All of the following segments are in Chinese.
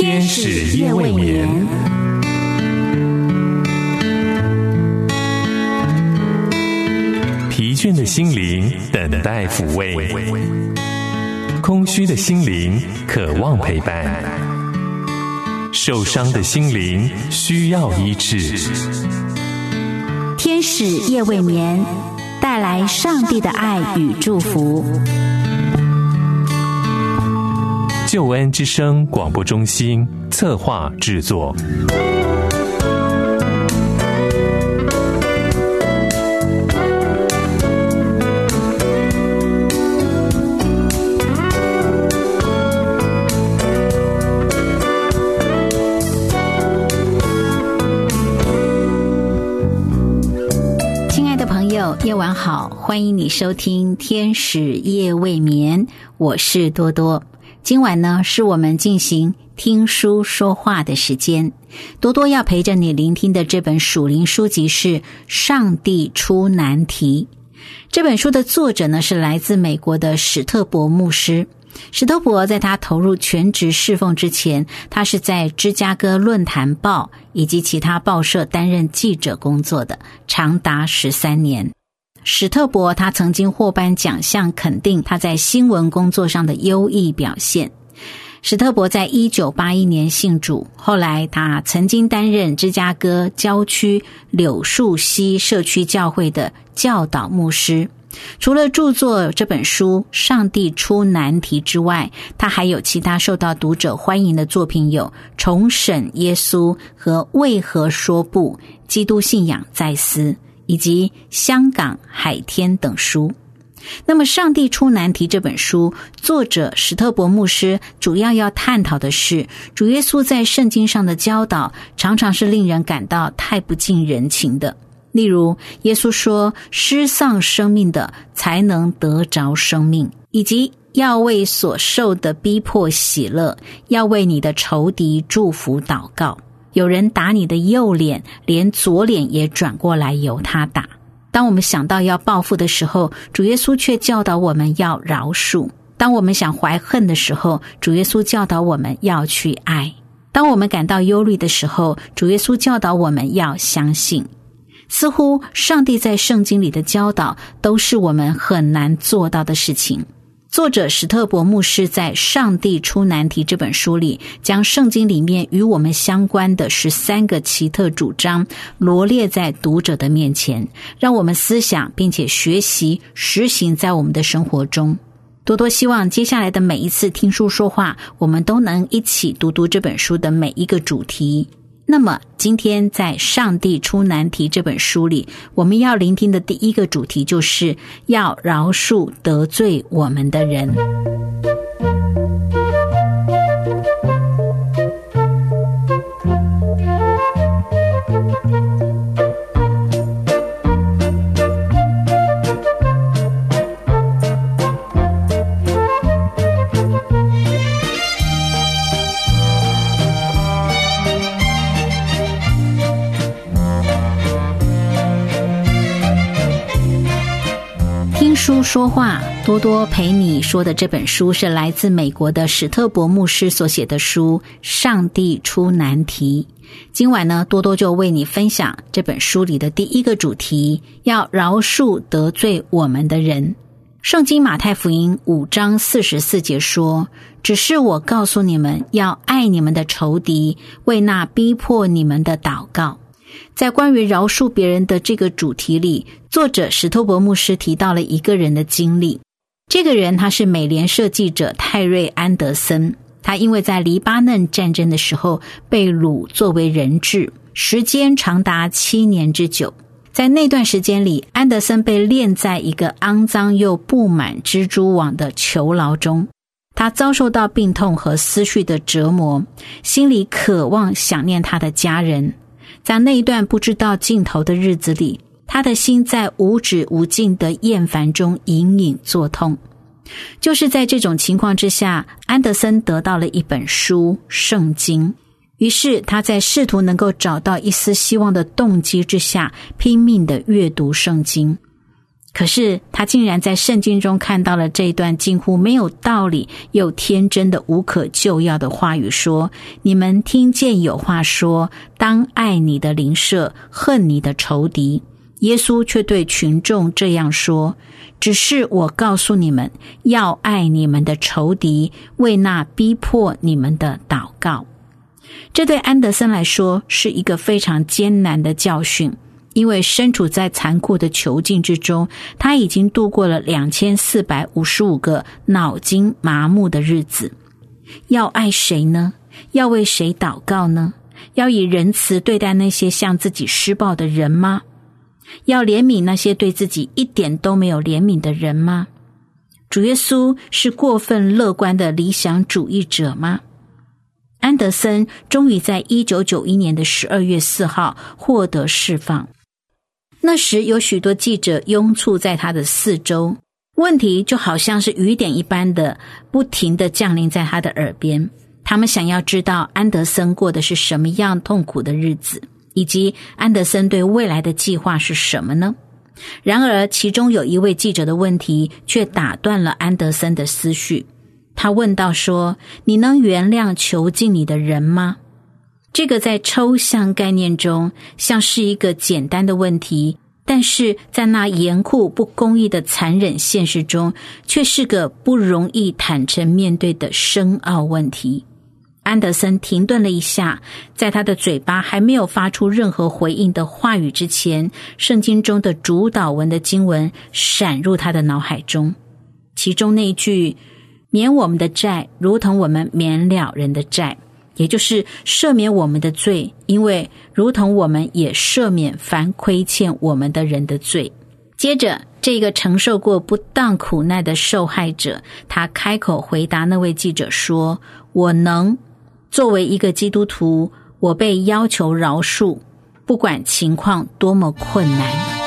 天使夜未眠。疲倦的心灵等待抚慰，空虚的心灵渴望陪伴，受伤的心灵需要医治。 天使夜未眠，带来上帝的爱与祝福。 救恩之声广播中心策划制作。 亲爱的朋友，夜晚好，欢迎你收听天使夜未眠，我是多多。今晚呢，是我们进行听书说话的时间。多多要陪着你聆听的这本属灵书籍是《上帝出难题》。这本书的作者呢，是来自美国的史特伯牧师。史特伯在他投入全职侍奉之前，他是在芝加哥论坛报以及其他报社担任记者工作的，长达13年。史特伯他曾经获颁奖项，肯定他在新闻工作上的优异表现。史特伯在1981年信主，后来他曾经担任芝加哥郊区柳树溪社区教会的教导牧师。除了著作这本书《上帝出难题》之外，他还有其他受到读者欢迎的作品，有《重审耶稣》和《为何说不》、《基督信仰再思》以及《香港海天》等书。那么《上帝出难题》这本书，作者史特伯牧师主要探讨的是，主耶稣在圣经上的教导常常是令人感到太不近人情的。例如，耶稣说失丧生命的才能得着生命，以及要为所受的逼迫喜乐，要为你的仇敌祝福祷告。有人打你的右脸，连左脸也转过来由他打。当我们想到要报复的时候，主耶稣却教导我们要饶恕。当我们想怀恨的时候，主耶稣教导我们要去爱。当我们感到忧虑的时候，主耶稣教导我们要相信。似乎上帝在圣经里的教导都是我们很难做到的事情。作者史特伯牧师在《上帝出难题》这本书里，将圣经里面与我们相关的13个奇特主张罗列在读者的面前，让我们思想并且学习实行在我们的生活中。多多希望接下来的每一次听书说话，我们都能一起读这本书的每一个主题。那么今天在《上帝出难题》这本书里，我们要聆听的第一个主题就是要饶恕得罪我们的人。书说话，多多陪你说的这本书是来自美国的史特伯牧师所写的书《上帝出难题》。今晚呢，多多就为你分享这本书里的第一个主题，要饶恕得罪我们的人。圣经马太福音5章44节说，只是我告诉你们，要爱你们的仇敌，为那逼迫你们的祷告。在关于饶恕别人的这个主题里，作者史特伯牧师提到了一个人的经历。这个人他是美联社记者泰瑞·安德森，他因为在黎巴嫩战争的时候被掳作为人质，时间长达7年之久。在那段时间里，安德森被链在一个肮脏又布满蜘蛛网的囚牢中，他遭受到病痛和思绪的折磨，心里渴望想念他的家人。在那一段不知道尽头的日子里，他的心在无止无尽的厌烦中隐隐作痛。就是在这种情况之下，安德森得到了一本书《圣经》，于是他在试图能够找到一丝希望的动机之下，拼命地阅读圣经。 可是他竟然在圣经中看到了这一段近乎没有道理又天真的无可救药的话语，说：你们听见有话说，当爱你的邻舍，恨你的仇敌。耶稣却对群众这样说：只是我告诉你们，要爱你们的仇敌，为那逼迫你们的祷告。这对安德森来说是一个非常艰难的教训，因为身处在残酷的囚禁之中，他已经度过了2455个脑筋麻木的日子。要爱谁呢？要为谁祷告呢？要以仁慈对待那些向自己施暴的人吗？要怜悯那些对自己一点都没有怜悯的人吗？主耶稣是过分乐观的理想主义者吗？安德森终于在1991年的12月4号获得释放。那时有许多记者拥簇在他的四周，问题就好像是雨点一般的不停地降临在他的耳边。他们想要知道安德森过的是什么样痛苦的日子，以及安德森对未来的计划是什么呢？然而其中有一位记者的问题却打断了安德森的思绪。他问道说：你能原谅囚禁你的人吗？这个在抽象概念中像是一个简单的问题，但是在那严酷不公义的残忍现实中，却是个不容易坦诚面对的深奥问题。安德森停顿了一下，在他的嘴巴还没有发出任何回应的话语之前，圣经中的主导文的经文闪入他的脑海中。其中那一句：免我们的债，如同我们免了人的债，也就是赦免我们的罪，因为如同我们也赦免凡亏欠我们的人的罪。接着这个承受过不当苦难的受害者，他开口回答那位记者说：我能。作为一个基督徒，我被要求饶恕，不管情况多么困难。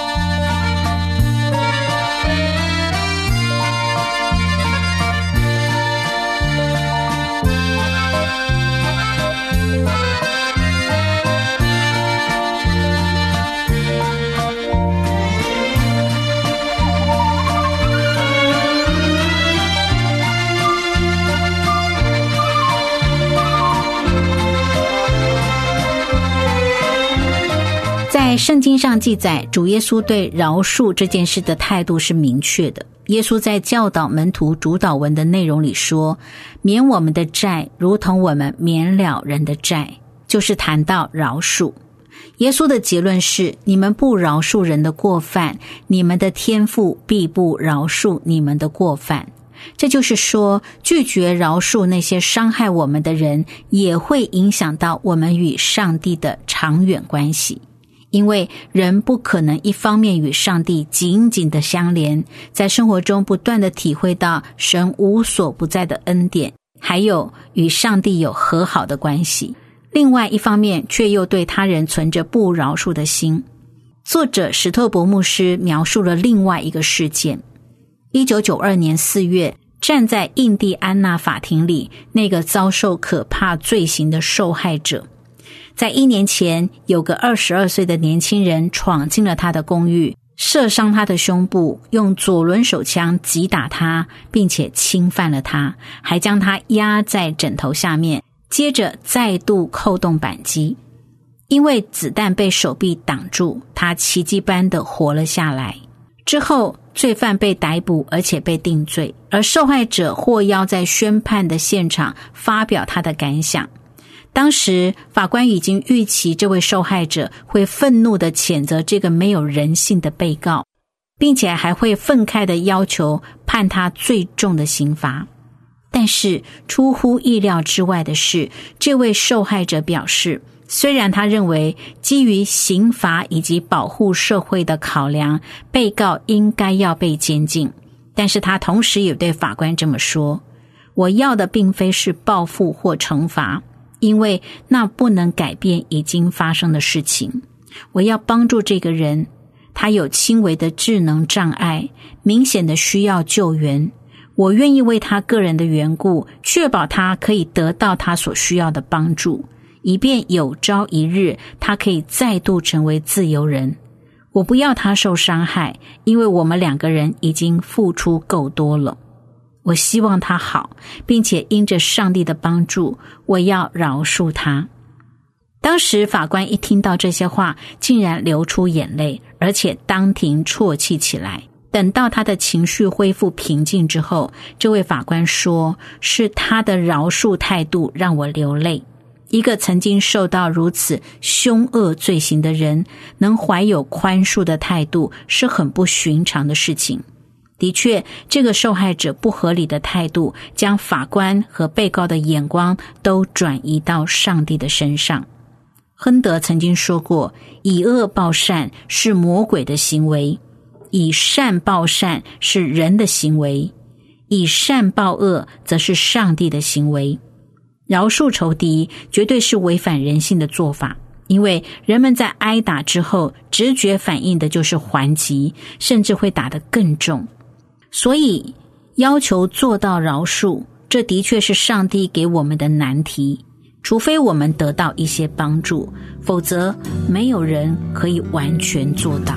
在圣经上记载，主耶稣对饶恕这件事的态度是明确的。耶稣在教导门徒主导文的内容里说：免我们的债，如同我们免了人的债，就是谈到饶恕。耶稣的结论是：你们不饶恕人的过犯，你们的天父必不饶恕你们的过犯。这就是说，拒绝饶恕那些伤害我们的人，也会影响到我们与上帝的长远关系。因为人不可能一方面与上帝紧紧的相连，在生活中不断的体会到神无所不在的恩典，还有与上帝有和好的关系，另外一方面却又对他人存着不饶恕的心。作者史特伯牧师描述了另外一个事件。1992年4月，站在印第安纳法庭里那个遭受可怕罪行的受害者，在1年前，有个22岁的年轻人闯进了他的公寓，射伤他的胸部，用左轮手枪击打他，并且侵犯了他，还将他压在枕头下面，接着再度扣动扳机。因为子弹被手臂挡住，他奇迹般的活了下来。之后，罪犯被逮捕，而且被定罪，而受害者获邀在宣判的现场发表他的感想。当时法官已经预期这位受害者会愤怒地谴责这个没有人性的被告，并且还会愤慨地要求判他最重的刑罚。但是出乎意料之外的是，这位受害者表示，虽然他认为基于刑罚以及保护社会的考量，被告应该要被监禁，但是他同时也对法官这么说：我要的并非是报复或惩罚，因为那不能改变已经发生的事情。我要帮助这个人，他有轻微的智能障碍，明显的需要救援。我愿意为他个人的缘故，确保他可以得到他所需要的帮助，以便有朝一日他可以再度成为自由人。 我不要他受伤害，因为我们两个人已经付出够多了。我希望他好，并且因着上帝的帮助，我要饶恕他。当时法官一听到这些话，竟然流出眼泪，而且当庭啜泣起来。等到他的情绪恢复平静之后，这位法官说，是他的饶恕态度让我流泪。一个曾经受到如此凶恶罪行的人，能怀有宽恕的态度，是很不寻常的事情。的确，这个受害者不合理的态度，将法官和被告的眼光都转移到上帝的身上。亨德曾经说过，以恶报善是魔鬼的行为，以善报善是人的行为，以善报恶则是上帝的行为。饶恕仇敌绝对是违反人性的做法，因为人们在挨打之后，直觉反应的就是还击，甚至会打得更重。所以要求做到饶恕，这的确是上帝给我们的难题，除非我们得到一些帮助，否则没有人可以完全做到。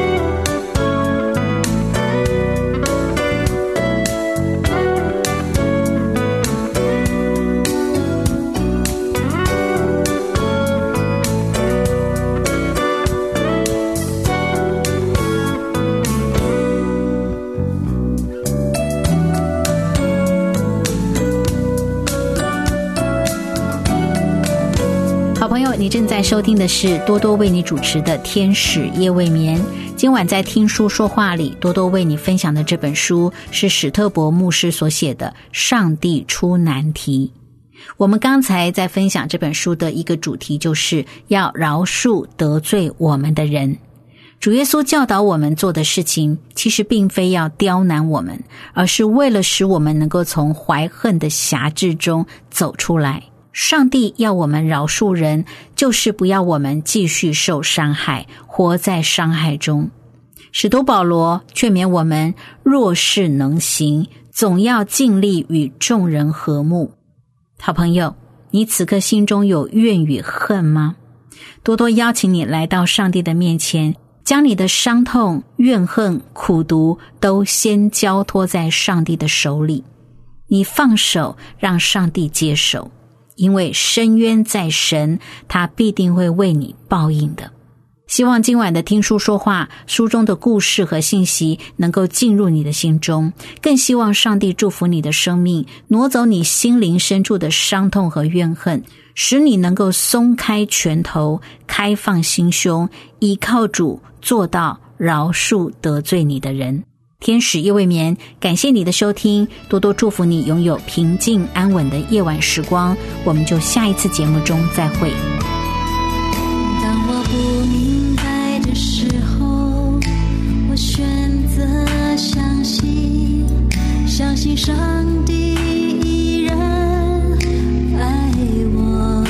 好朋友，你正在收听的是多多为你主持的天使夜未眠。今晚在听书说话里，多多为你分享的这本书是史特伯牧师所写的《上帝出难题》。我们刚才在分享这本书的一个主题，就是要饶恕得罪我们的人。主耶稣教导我们做的事情，其实并非要刁难我们，而是为了使我们能够从怀恨的辖制中走出来。上帝要我们饶恕人，就是不要我们继续受伤害，活在伤害中。使徒保罗劝勉我们，若是能行，总要尽力与众人和睦。好朋友，你此刻心中有怨与恨吗？多多邀请你来到上帝的面前，将你的伤痛、怨恨、苦毒都先交托在上帝的手里。你放手，让上帝接手。因为深渊在神，他必定会为你报应的。希望今晚的听书说话，书中的故事和信息能够进入你的心中，更希望上帝祝福你的生命，挪走你心灵深处的伤痛和怨恨，使你能够松开拳头，开放心胸，依靠主，做到饶恕得罪你的人。天使夜未眠，感谢你的收听，多多祝福你拥有平静安稳的夜晚时光，我们就下一次节目中再会。 当我不明白的时候，我选择相信，相信上帝依然爱我，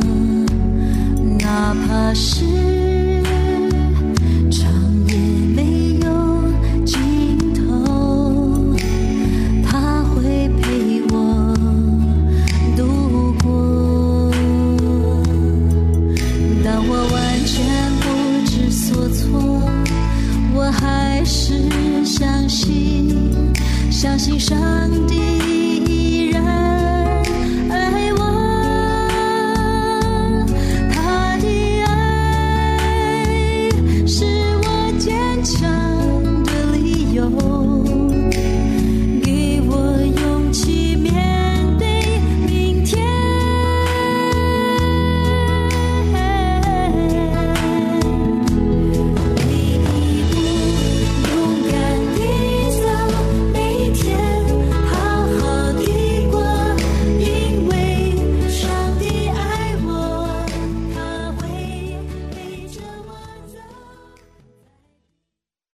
哪怕是相信上